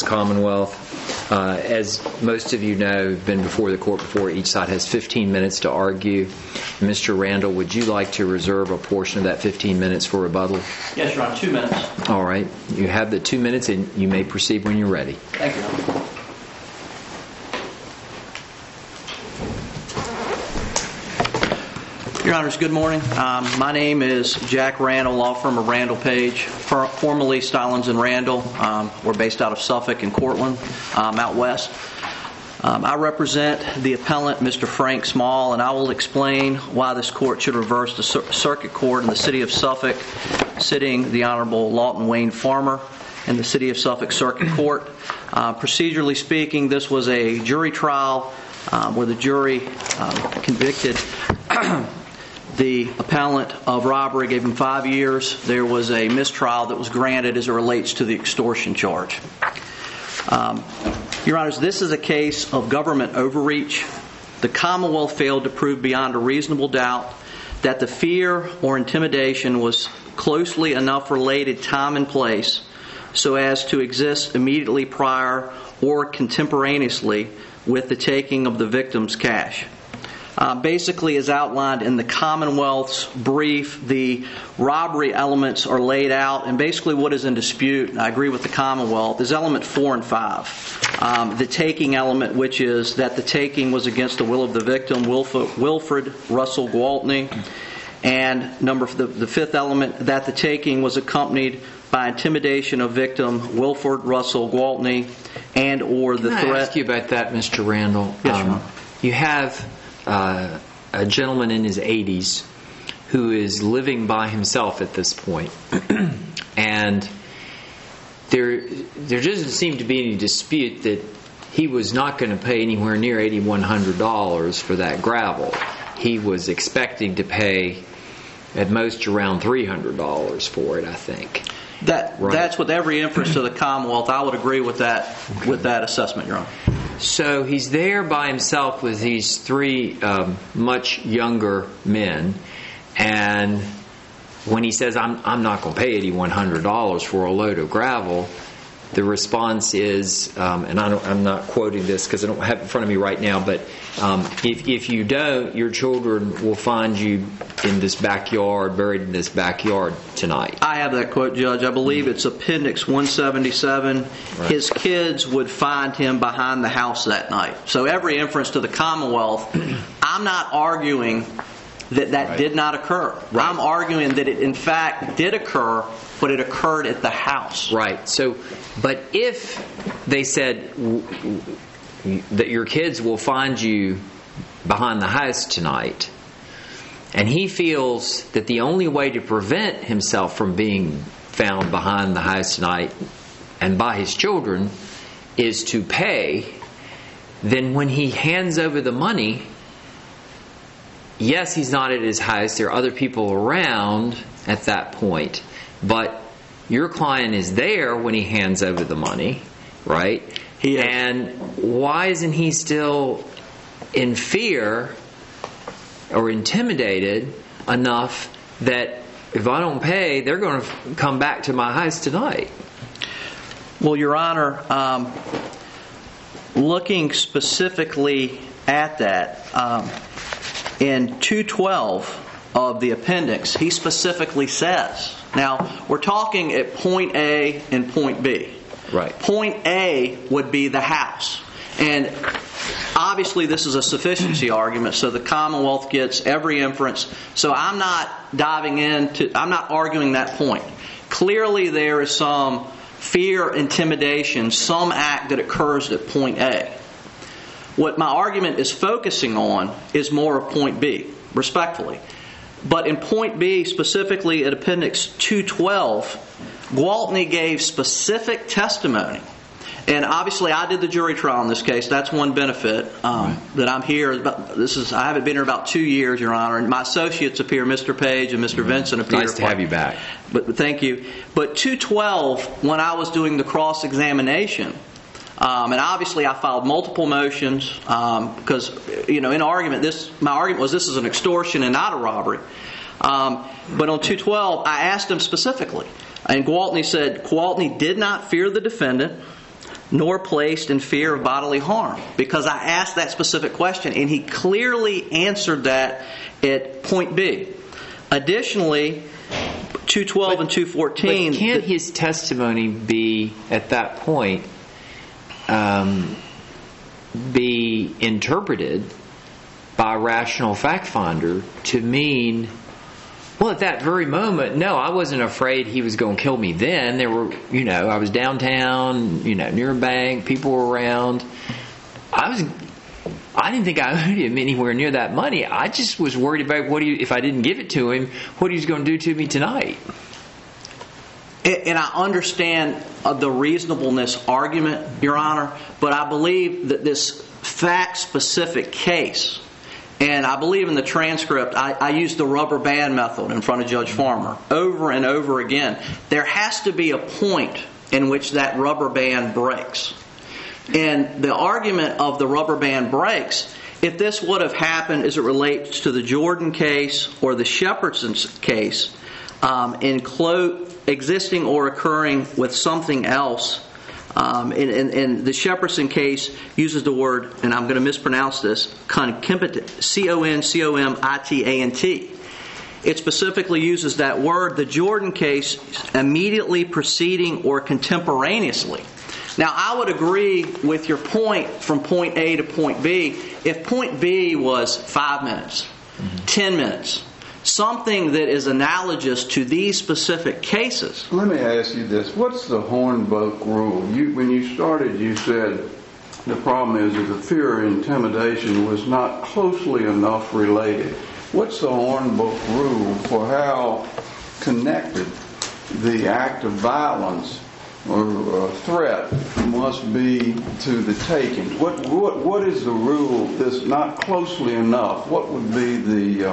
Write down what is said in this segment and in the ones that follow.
Commonwealth. As most of you know, have been before the court before, each side has 15 minutes to argue. Mr. Randall, would you like to reserve a portion of that 15 minutes for rebuttal? Yes, Your Honor, 2 minutes. All right. You have the 2 minutes, and you may proceed when you're ready. Thank you, Your Honor. Your Honors, good morning. My name is Jack Randall, law firm of Randall Page, formerly Stallings and Randall. We're based out of Suffolk and Cortland, out west. I represent the appellant, Mr. Frank Small, and I will explain why this court should reverse the circuit court in the city of Suffolk, sitting the Honorable Lawton Wayne Farmer in the city of Suffolk Circuit Court. Procedurally speaking, this was a jury trial where the jury convicted the appellant of robbery, gave him 5 years. There was a mistrial that was granted as it relates to the extortion charge. Your Honors, this is a case of government overreach. The Commonwealth failed to prove beyond a reasonable doubt that the fear or intimidation was closely enough related time and place so as to exist immediately prior or contemporaneously with the taking of the victim's cash. Basically, as outlined in the Commonwealth's brief, the robbery elements are laid out, and basically what is in dispute, and I agree with the Commonwealth, is element 4 and 5. The taking element, which is that the taking was against the will of the victim, Wilfred Russell Gwaltney, and the fifth element, that the taking was accompanied by intimidation of victim Wilfred Russell Gwaltney and or the threat. Can I ask you about that, Mr. Randall? Yes, Your Honor. You have a gentleman in his 80s who is living by himself at this point. And there doesn't seem to be any dispute that he was not going to pay anywhere near $8,100 for that gravel. He was expecting to pay at most around $300 for it, I think. That's with every inference to the Commonwealth. I would agree with that assessment, Your Honor. So he's there by himself with these three much younger men, and when he says, I'm not going to pay $8,100 for a load of gravel, the response is, and I'm not quoting this because I don't have it in front of me right now, but if you don't, your children will find you in this backyard, buried in this backyard tonight. I have that quote, Judge. I believe it's Appendix 177. Right. His kids would find him behind the house that night. So every inference to the Commonwealth, I'm not arguing that right. did not occur. Right. I'm arguing that it in fact did occur, but it occurred at the house. Right. So, but if they said that your kids will find you behind the house tonight, and he feels that the only way to prevent himself from being found behind the house tonight and by his children is to pay, then when he hands over the money, yes, he's not at his house. There are other people around at that point. But your client is there when he hands over the money, right? He is. And why isn't he still in fear or intimidated enough that if I don't pay, they're going to come back to my house tonight? Well, Your Honor, looking specifically at that, in 212 of the appendix, he specifically says, now we're talking at point A and point B. Right. Point A would be the house. And obviously this is a sufficiency argument, so the Commonwealth gets every inference. So I'm not arguing that point. Clearly there is some fear, intimidation, some act that occurs at point A. What my argument is focusing on is more of point B, respectfully. But in point B, specifically at Appendix 212, Gwaltney gave specific testimony. And obviously I did the jury trial in this case. That's one benefit that I'm here. I haven't been here about 2 years, Your Honor. And my associates appear, Mr. Page and Mr. Vincent appear. Nice to have you back. But thank you. But 212, when I was doing the cross-examination, and obviously I filed multiple motions because, in argument, my argument was this is an extortion and not a robbery. But on 212, I asked him specifically. And Gwaltney said Gwaltney did not fear the defendant. nor placed in fear of bodily harm. Because I asked that specific question, and he clearly answered that at point B. Additionally, 212 and 214... But can't his testimony be, at that point, be interpreted by a rational fact finder to mean, well, at that very moment, no, I wasn't afraid he was going to kill me then. There were, I was downtown, near a bank, people were around. I didn't think I owed him anywhere near that money. I just was worried about if I didn't give it to him, what he was going to do to me tonight. And I understand the reasonableness argument, Your Honor, but I believe that this fact-specific case, and I believe in the transcript, I used the rubber band method in front of Judge Farmer over and over again. There has to be a point in which that rubber band breaks. And the argument of the rubber band breaks, if this would have happened as it relates to the Jordan case or the Shepardson case, existing or occurring with something else, and the Shepardson case uses the word, and I'm going to mispronounce this, concomitant, C-O-N-C-O-M-I-T-A-N-T. It specifically uses that word. The Jordan case, immediately preceding or contemporaneously. Now, I would agree with your point from point A to point B. If point B was 5 minutes, 10 minutes, something that is analogous to these specific cases. Let me ask you this. What's the Hornbook rule? When you started, you said the problem is that the fear or intimidation was not closely enough related. What's the Hornbook rule for how connected the act of violence or threat must be to the taking? What is the rule that's not closely enough? What would be the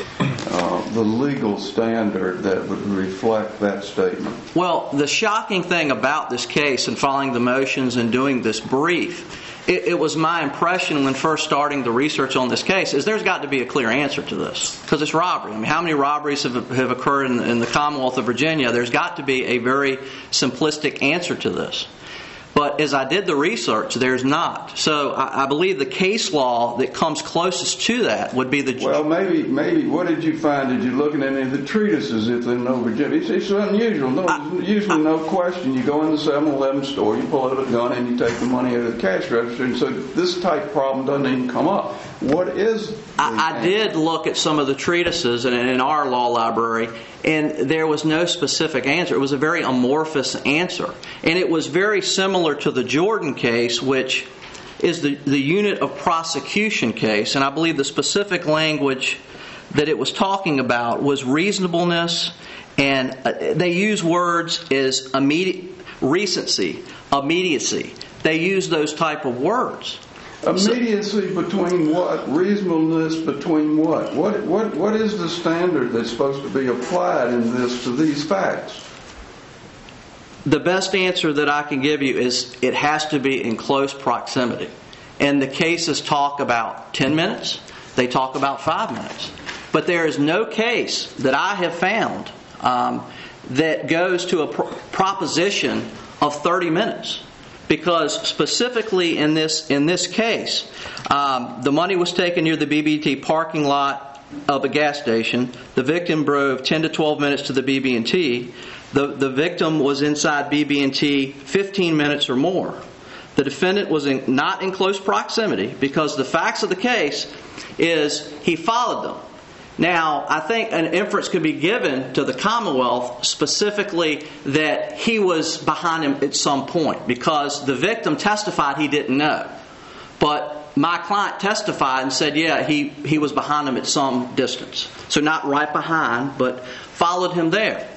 legal standard that would reflect that statement? Well, the shocking thing about this case and following the motions and doing this brief, it was my impression when first starting the research on this case is there's got to be a clear answer to this because it's robbery. I mean, how many robberies have occurred in the Commonwealth of Virginia? There's got to be a very simplistic answer to this. But as I did the research, there's not. So I believe the case law that comes closest to that would be the... Well, maybe. What did you find? Did you look at any of the treatises if they know Virginia? It's unusual. Usually no question. You go in the 7-Eleven store, you pull out a gun, and you take the money out of the cash register. And so this type of problem doesn't even come up. What is... I did look at some of the treatises in our law library, and there was no specific answer. It was a very amorphous answer. And it was very similar to the Jordan case, which is the unit of prosecution case. And I believe the specific language that it was talking about was reasonableness. And they use words as recency, immediacy. They use those type of words. Immediacy between what? Reasonableness between what? What is the standard that's supposed to be applied in this to these facts? The best answer that I can give you is it has to be in close proximity. And the cases talk about 10 minutes. They talk about 5 minutes. But there is no case that I have found that goes to a proposition of 30 minutes. Because specifically in this case, the money was taken near the BB&T parking lot of a gas station. The victim drove 10 to 12 minutes to the BB&T. The victim was inside BB&T 15 minutes or more. The defendant was not in close proximity because the facts of the case is he followed them. Now, I think an inference could be given to the Commonwealth specifically that he was behind him at some point because the victim testified he didn't know. But my client testified and said, yeah, he was behind him at some distance. So not right behind, but followed him there.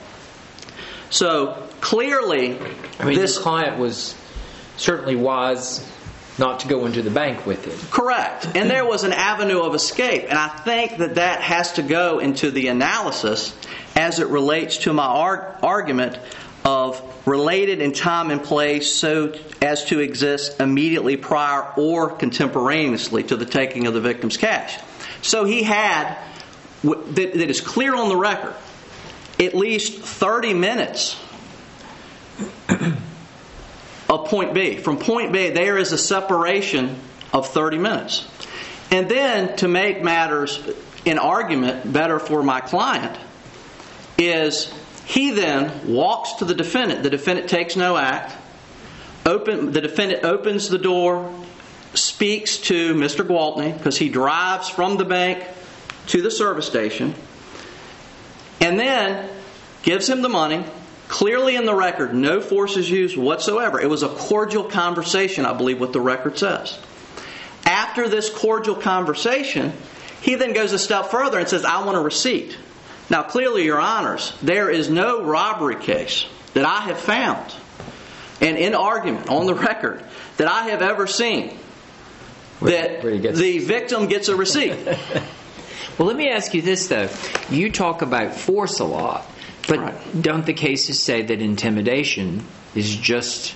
So clearly... this client was certainly wise not to go into the bank with him. Correct. And there was an avenue of escape. And I think that has to go into the analysis as it relates to my argument of related in time and place so as to exist immediately prior or contemporaneously to the taking of the victim's cash. So he had, that is clear on the record, at least 30 minutes of point B. From point B, there is a separation of 30 minutes. And then, to make matters in argument better for my client, is he then walks to the defendant. The defendant takes no act. The defendant opens the door, speaks to Mr. Gwaltney, because he drives from the bank to the service station, and then gives him the money. Clearly in the record, no force is used whatsoever. It was a cordial conversation, I believe what the record says. After this cordial conversation, he then goes a step further and says, I want a receipt. Now, clearly, Your Honors, there is no robbery case that I have found, and in argument, on the record, that I have ever seen that the victim gets a receipt. Well, let me ask you this, though. You talk about force a lot, but Right. Don't the cases say that intimidation is just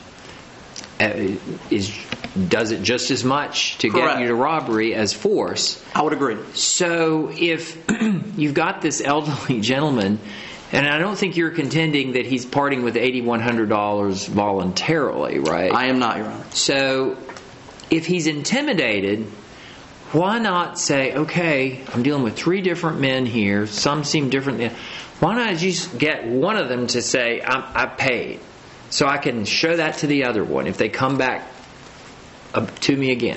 does it just as much to Correct. get you to robbery as force? I would agree. So if you've got this elderly gentleman, and I don't think you're contending that he's parting with $8,100 voluntarily, right? I am not, Your Honor. So if he's intimidated, why not say, okay, I'm dealing with 3 different men here. Some seem different. Why not just get one of them to say, I paid, so I can show that to the other one if they come back to me again?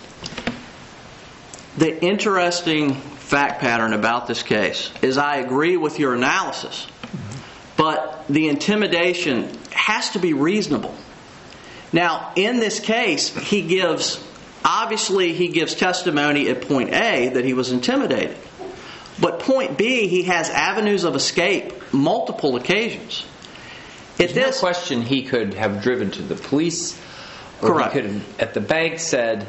The interesting fact pattern about this case is I agree with your analysis, but the intimidation has to be reasonable. Now, in this case, he gives testimony at point A that he was intimidated. But point B, he has avenues of escape multiple occasions. There's no question he could have driven to the police, or Correct. he could have at the bank said,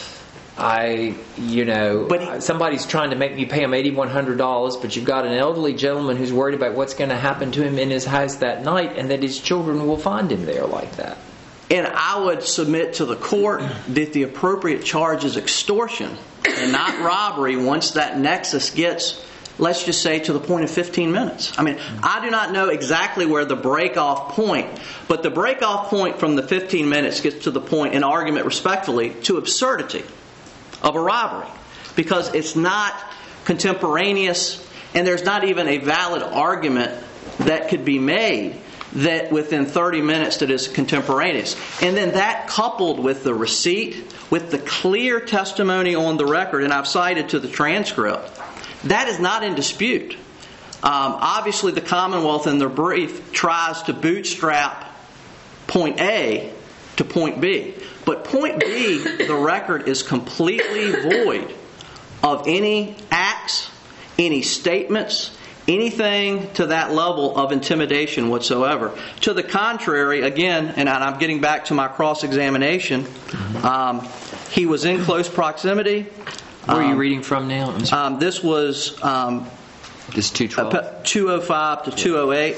somebody's trying to make me pay him $8,100, but you've got an elderly gentleman who's worried about what's going to happen to him in his house that night, and that his children will find him there like that. And I would submit to the court that the appropriate charge is extortion and not robbery once that nexus gets, let's just say, to the point of 15 minutes. I mean, I do not know exactly where the break-off point, but the break-off point from the 15 minutes gets to the point, in argument respectfully, to absurdity of a robbery. Because it's not contemporaneous, and there's not even a valid argument that could be made that within 30 minutes that is contemporaneous. And then that coupled with the receipt, with the clear testimony on the record, and I've cited to the transcript, that is not in dispute. Obviously, the Commonwealth in their brief tries to bootstrap point A to point B. But point B, the record is completely void of any acts, any statements, anything to that level of intimidation whatsoever. To the contrary, again, and I'm getting back to my cross-examination, he was in close proximity. Where are you reading from now? This was This 212? 205 to 208.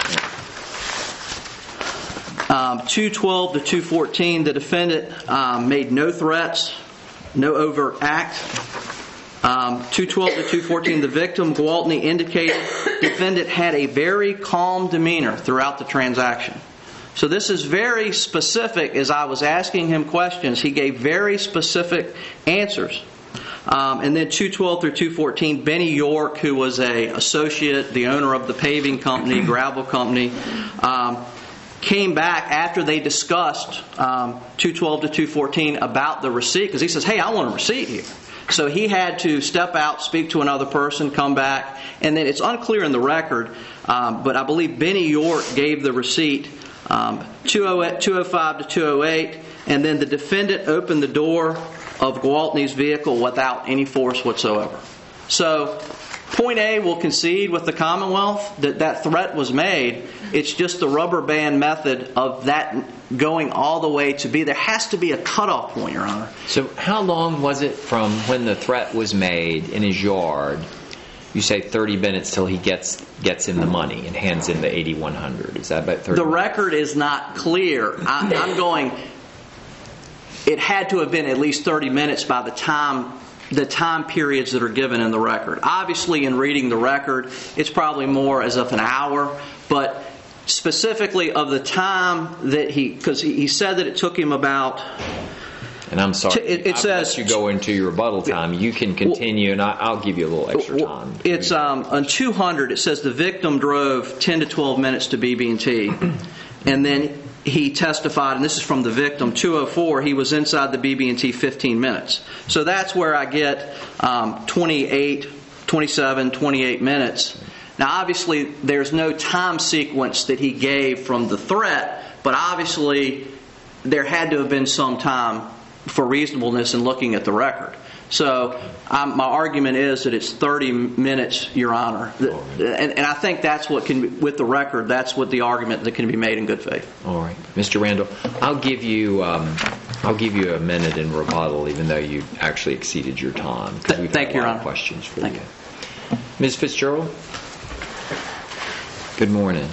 212 to 214, the defendant made no threats, no overt act. 212 to 214, the victim, Gwaltney, indicated the defendant had a very calm demeanor throughout the transaction. So this is very specific. As I was asking him questions, he gave very specific answers. And then 212 through 214, Benny York, who was an associate, the owner of the paving company, gravel company, came back after they discussed 212 to 214 about the receipt, because he says, hey, I want a receipt here. So he had to step out, speak to another person, come back, and then it's unclear in the record, but I believe Benny York gave the receipt 205 to 208, and then the defendant opened the door of Gwaltney's vehicle without any force whatsoever. So point A will concede with the Commonwealth that that threat was made. It's just the rubber band method of that going all the way to B. There has to be a cutoff point, Your Honor. So how long was it from when the threat was made in his yard? You say 30 minutes till he gets him the money and hands him the $8,100. Is that about 30 The minutes? record is not clear. I'm going... It had to have been at least 30 minutes by the time periods that are given in the record. Obviously, in reading the record, it's probably more as of an hour, but specifically of the time that because he said that it took him about. And I'm sorry, it says let you go into your rebuttal time. You can continue, and I'll give you a little extra time. It's on 200. It says the victim drove 10 to 12 minutes to BB&T, and then he testified, and this is from the victim, 204, he was inside the BB&T 15 minutes. So that's where I get 28, 27, 28 minutes. Now, obviously, there's no time sequence that he gave from the threat, but obviously there had to have been some time for reasonableness in looking at the record. So my argument is that it's 30 minutes, Your Honor. And I think that's what can, with the record, that's what the argument that can be made in good faith. All right. Mr. Randall, I'll give you a minute in rebuttal, even though you actually exceeded your time. Thank you, Your Honor. Questions for Thank you. Ms. Fitzgerald? Good morning.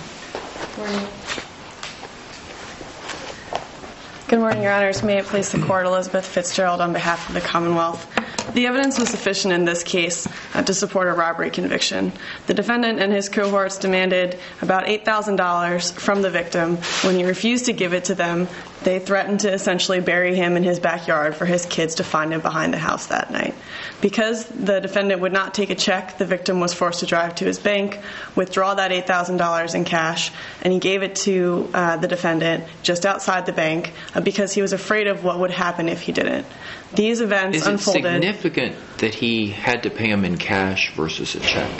Good morning, Your Honors. May it please the Court, Elizabeth Fitzgerald on behalf of the Commonwealth. The evidence was sufficient in this case to support a robbery conviction. The defendant and his cohorts demanded about $8,000 from the victim. When he refused to give it to them, they threatened to essentially bury him in his backyard for his kids to find him behind the house that night. Because the defendant would not take a check, the victim was forced to drive to his bank, withdraw that $8,000 in cash, and he gave it to the defendant just outside the bank because he was afraid of what would happen if he didn't. These events unfolded. Is it significant that he had to pay him in cash versus a check?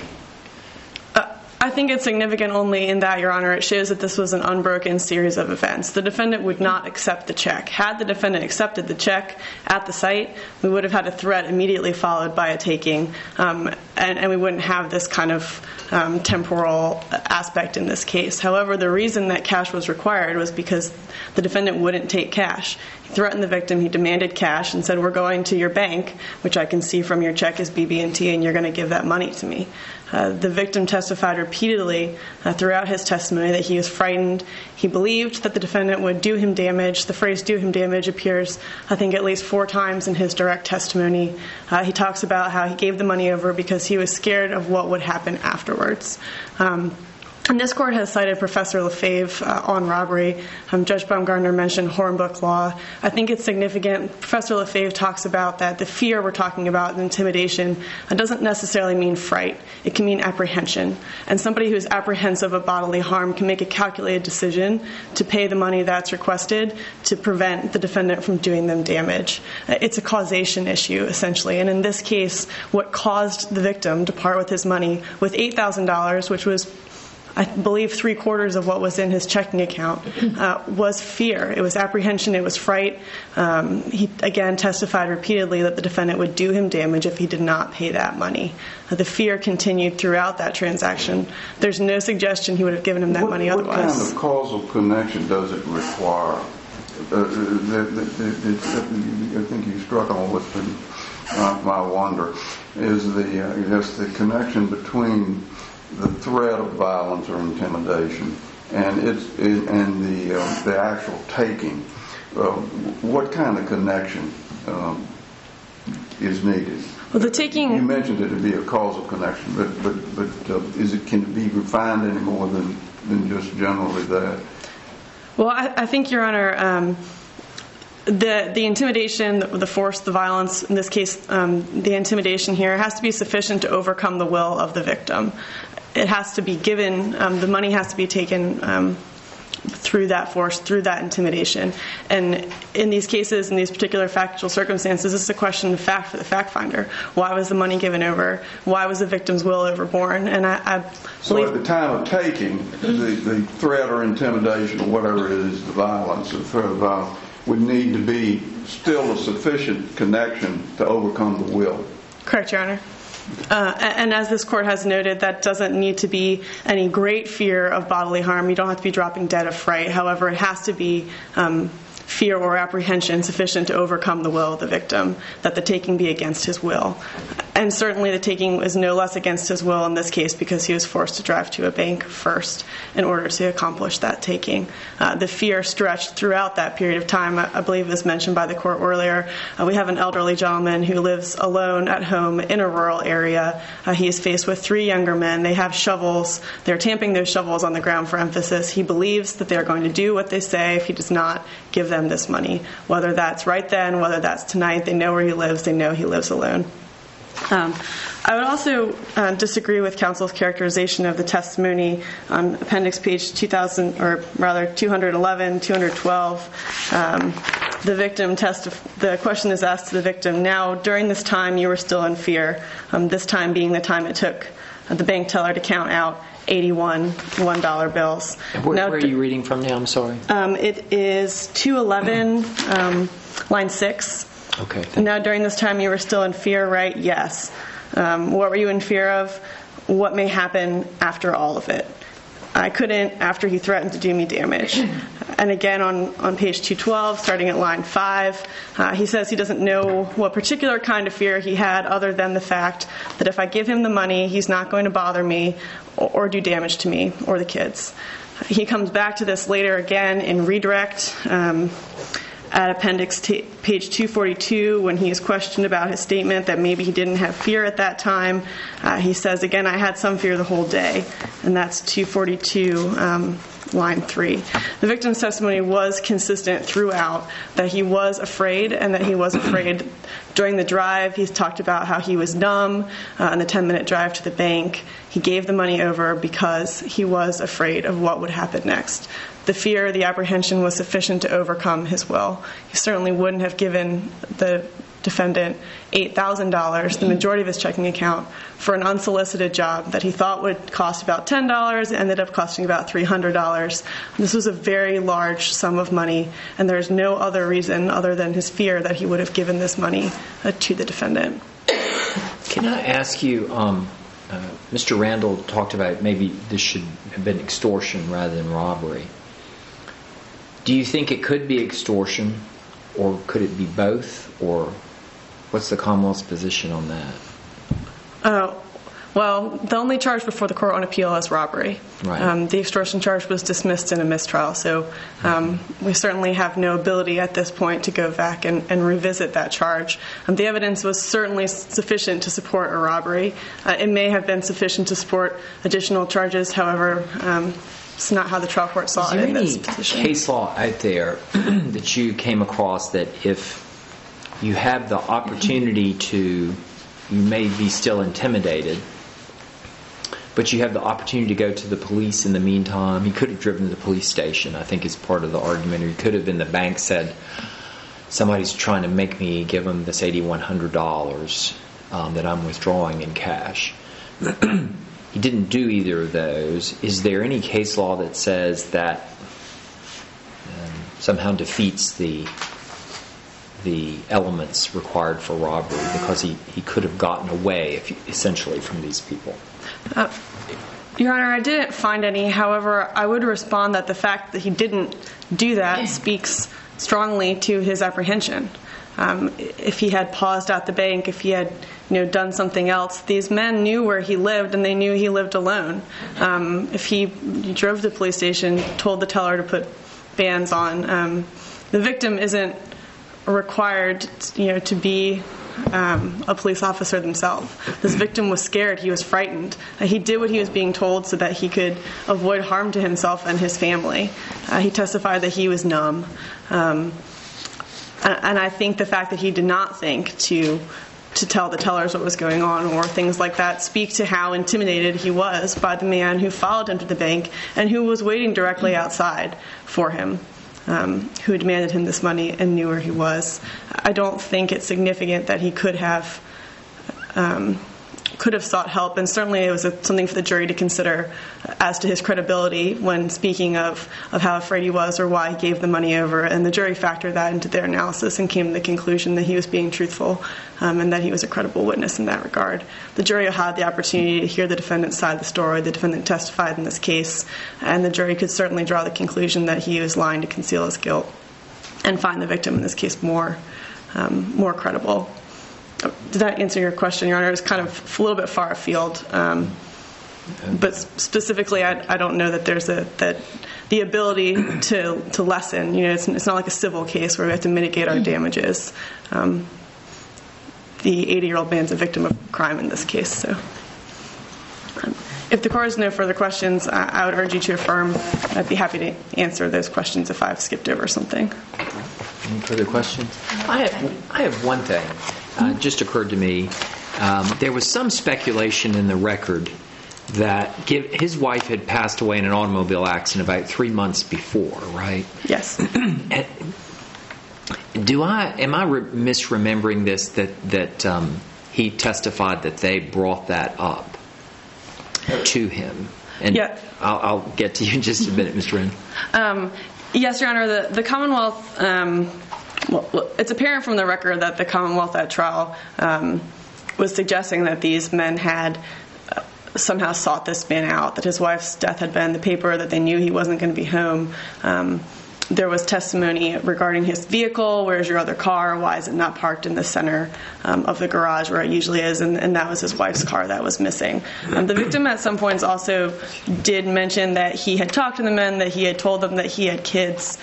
I think it's significant only in that, Your Honor, it shows that this was an unbroken series of events. The defendant would not accept the check. Had the defendant accepted the check at the site, we would have had a threat immediately followed by a taking, and we wouldn't have this kind of temporal aspect in this case. However, the reason that cash was required was because the defendant wouldn't take cash. He threatened the victim, he demanded cash, and said, "We're going to your bank, which I can see from your check is BB&T, and you're going to give that money to me." The victim testified repeatedly throughout his testimony that he was frightened. He believed that the defendant would do him damage. The phrase "do him damage" appears, I think, at least 4 times in his direct testimony. He talks about how he gave the money over because he was scared of what would happen afterwards. And this court has cited Professor Lefebvre on robbery. Judge Baumgartner mentioned Hornbook law. I think it's significant. Professor Lefebvre talks about that the fear we're talking about, the intimidation, doesn't necessarily mean fright. It can mean apprehension. And somebody who is apprehensive of bodily harm can make a calculated decision to pay the money that's requested to prevent the defendant from doing them damage. It's a causation issue, essentially. And in this case, what caused the victim to part with his money with $8,000, which was, I believe, 3/4 of what was in his checking account, was fear. It was apprehension. It was fright. He, again, testified repeatedly that the defendant would do him damage if he did not pay that money. The fear continued throughout that transaction. There's no suggestion he would have given him that money otherwise. What kind of causal connection does it require? I think you struck on with my wonder is the connection between the threat of violence or intimidation and the actual taking. What kind of connection is needed? Well, the taking. You mentioned it to be a causal connection, but can it be refined any more than just generally that? Well, I think, Your Honor, the intimidation, the force, the violence, in this case, the intimidation here has to be sufficient to overcome the will of the victim. It has to be given, the money has to be taken through that force, through that intimidation. And in these cases, in these particular factual circumstances, this is a question of fact for the fact finder. Why was the money given over? Why was the victim's will overborne? And I believe... So at the time of taking, the threat or intimidation or whatever it is, the violence, the threat of violence, would need to be still a sufficient connection to overcome the will. Correct, Your Honor. And as this court has noted, that doesn't need to be any great fear of bodily harm. You don't have to be dropping dead of fright. However, it has to be fear or apprehension sufficient to overcome the will of the victim, that the taking be against his will. And certainly the taking was no less against his will in this case because he was forced to drive to a bank first in order to accomplish that taking. The fear stretched throughout that period of time. I believe it was mentioned by the court earlier. We have an elderly gentleman who lives alone at home in a rural area. He is faced with 3 younger men. They have shovels. They're tamping those shovels on the ground for emphasis. He believes that they're going to do what they say if he does not give them this money, whether that's right then, whether that's tonight. They know where he lives. They know he lives alone. I would also disagree with counsel's characterization of the testimony on appendix page 211, 212. The question is asked to the victim, now during this time you were still in fear, this time being the time it took the bank teller to count out 81 $1 bills. Where are you reading from now? I'm sorry. It is 211, line 6. Okay. Now, during this time, you were still in fear, right? Yes. What were you in fear of? What may happen after all of it? I couldn't after he threatened to do me damage. And again, on page 212, starting at line 5, he says he doesn't know what particular kind of fear he had other than the fact that if I give him the money, he's not going to bother me or do damage to me or the kids. He comes back to this later again in redirect. At appendix page 242, when he is questioned about his statement that maybe he didn't have fear at that time, he says, again, I had some fear the whole day. And that's 242, line 3. The victim's testimony was consistent throughout, that he was afraid and that he was afraid during the drive. He's talked about how he was numb on the 10-minute drive to the bank. He gave the money over because he was afraid of what would happen next. The fear, the apprehension was sufficient to overcome his will. He certainly wouldn't have given the defendant $8,000, the majority of his checking account, for an unsolicited job that he thought would cost about $10, ended up costing about $300. This was a very large sum of money, and there's no other reason other than his fear that he would have given this money to the defendant. Can I ask you, Mr. Randall talked about maybe this should have been extortion rather than robbery. Do you think it could be extortion, or could it be both, or what's the Commonwealth's position on that? Well, the only charge before the court on appeal is robbery. Right. The extortion charge was dismissed in a mistrial, so we certainly have no ability at this point to go back and revisit that charge. The evidence was certainly sufficient to support a robbery. It may have been sufficient to support additional charges, however, it's not how the trial court saw it in this position. Is there any case law out there that you came across that if you have the opportunity to, you may be still intimidated, but you have the opportunity to go to the police in the meantime? He could have driven to the police station, I think is part of the argument, or he could have in the bank said, somebody's trying to make me give them this $8,100 that I'm withdrawing in cash. He didn't do either of those. Is there any case law that says that somehow defeats the elements required for robbery because he could have gotten away essentially from these people? Your Honor, I didn't find any. However, I would respond that the fact that he didn't do that speaks strongly to his apprehension. If he had paused at the bank, if he had done something else, these men knew where he lived and they knew he lived alone. If he drove to the police station, told the teller to put bands on, the victim isn't required to be a police officer themselves. This victim was scared. He was frightened. He did what he was being told so that he could avoid harm to himself and his family. He testified that he was numb. And I think the fact that he did not think to tell the tellers what was going on or things like that speak to how intimidated he was by the man who followed him to the bank and who was waiting directly outside for him, who demanded him this money and knew where he was. I don't think it's significant that he could have sought help, and certainly it was something for the jury to consider as to his credibility when speaking of how afraid he was or why he gave the money over, and the jury factored that into their analysis and came to the conclusion that he was being truthful and that he was a credible witness in that regard. The jury had the opportunity to hear the defendant's side of the story. The defendant testified in this case, and the jury could certainly draw the conclusion that he was lying to conceal his guilt and find the victim in this case more credible. Did that answer your question, Your Honor? It's kind of a little bit far afield. But specifically, I don't know that there's the ability to lessen. It's not like a civil case where we have to mitigate our damages. The 80-year-old man's a victim of crime in this case. So, if the court has no further questions, I would urge you to affirm. I'd be happy to answer those questions if I've skipped over something. Any further questions? I have one thing. Just occurred to me. There was some speculation in the record that his wife had passed away in an automobile accident about 3 months before, right? Yes. Am I misremembering this, that he testified that they brought that up to him? And yeah. I'll get to you in just a minute, Mr. Wren. Yes, Your Honor. The Commonwealth, it's apparent from the record that the Commonwealth at trial was suggesting that these men had somehow sought this man out, that his wife's death had been in the paper, that they knew he wasn't going to be home. There was testimony regarding his vehicle. Where's your other car? Why is it not parked in the center of the garage where it usually is? And that was his wife's car that was missing. The victim at some points also did mention that he had talked to the men, that he had told them that he had kids.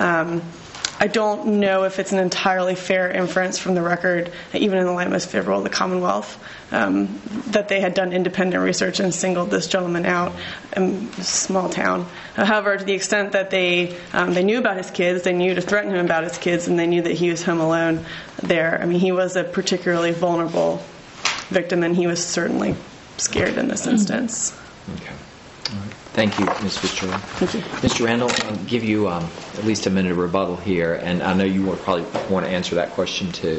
I don't know if it's an entirely fair inference from the record, even in the light most favorable of the Commonwealth, that they had done independent research and singled this gentleman out in a small town. However, to the extent that they knew about his kids, they knew to threaten him about his kids, and they knew that he was home alone there. I mean, he was a particularly vulnerable victim, and he was certainly scared in this instance. Okay. All right. Thank you, Ms. Fitzgerald. Thank you. Mr. Randall, I'll give you at least a minute of rebuttal here, and I know you will probably want to answer that question too.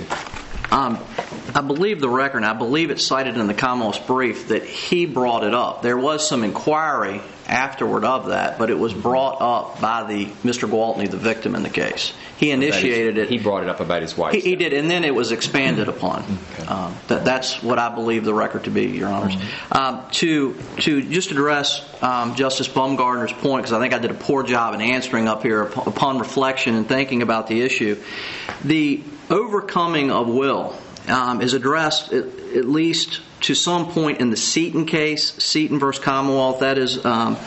I believe the record, and I believe it's cited in the Commonwealth's brief, that he brought it up. There was some inquiry afterward of that, but it was brought up by Mr. Gwaltney, the victim in the case. He initiated it. He brought it up about his wife. He did, and then it was expanded upon. Okay. That's what I believe the record to be, Your Honors. To just address Justice Baumgartner's point, because I think I did a poor job in answering up here upon reflection and thinking about the issue. The overcoming of will is addressed at least to some point in the Seaton case, Seaton versus Commonwealth. That is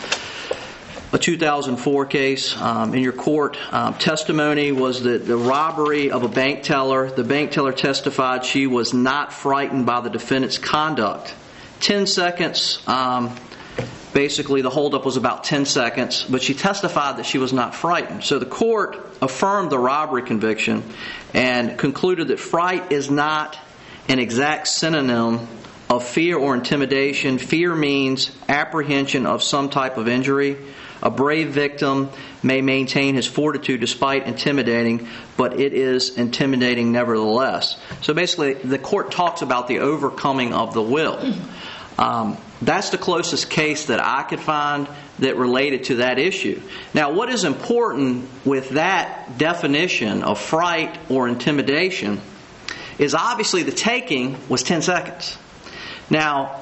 a 2004 case. In your court, testimony was that the robbery of a bank teller, the bank teller testified she was not frightened by the defendant's conduct. 10 seconds, basically the holdup was about 10 seconds, but she testified that she was not frightened. So the court affirmed the robbery conviction and concluded that fright is not an exact synonym of fear or intimidation. Fear means apprehension of some type of injury. A brave victim may maintain his fortitude despite intimidating, but it is intimidating nevertheless. So basically, the court talks about the overcoming of the will. That's the closest case that I could find that related to that issue. Now, what is important with that definition of fright or intimidation is obviously the taking was 10 seconds. Now,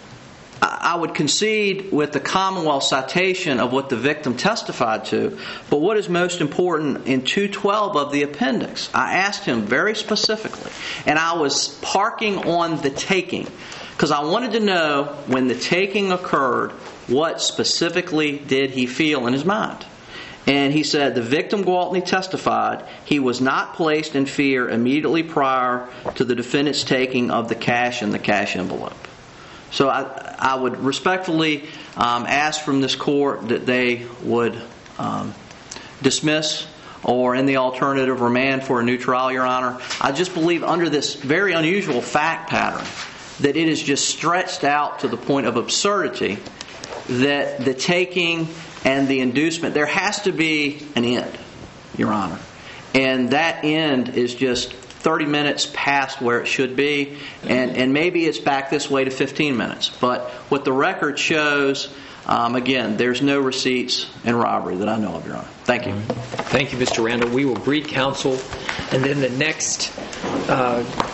I would concede with the Commonwealth citation of what the victim testified to, but what is most important in 212 of the appendix, I asked him very specifically, and I was parking on the taking, because I wanted to know when the taking occurred, what specifically did he feel in his mind. And he said the victim Gwaltney testified he was not placed in fear immediately prior to the defendant's taking of the cash in the cash envelope. So I would respectfully ask from this court that they would dismiss or, in the alternative, remand for a new trial, Your Honor. I just believe under this very unusual fact pattern that it is just stretched out to the point of absurdity that the taking and the inducement, there has to be an end, Your Honor. And that end is just 30 minutes past where it should be, and maybe it's back this way to 15 minutes. But what the record shows, again, there's no receipts in robbery that I know of, Your Honor. Thank you. Thank you, Mr. Randall. We will greet counsel, and then the next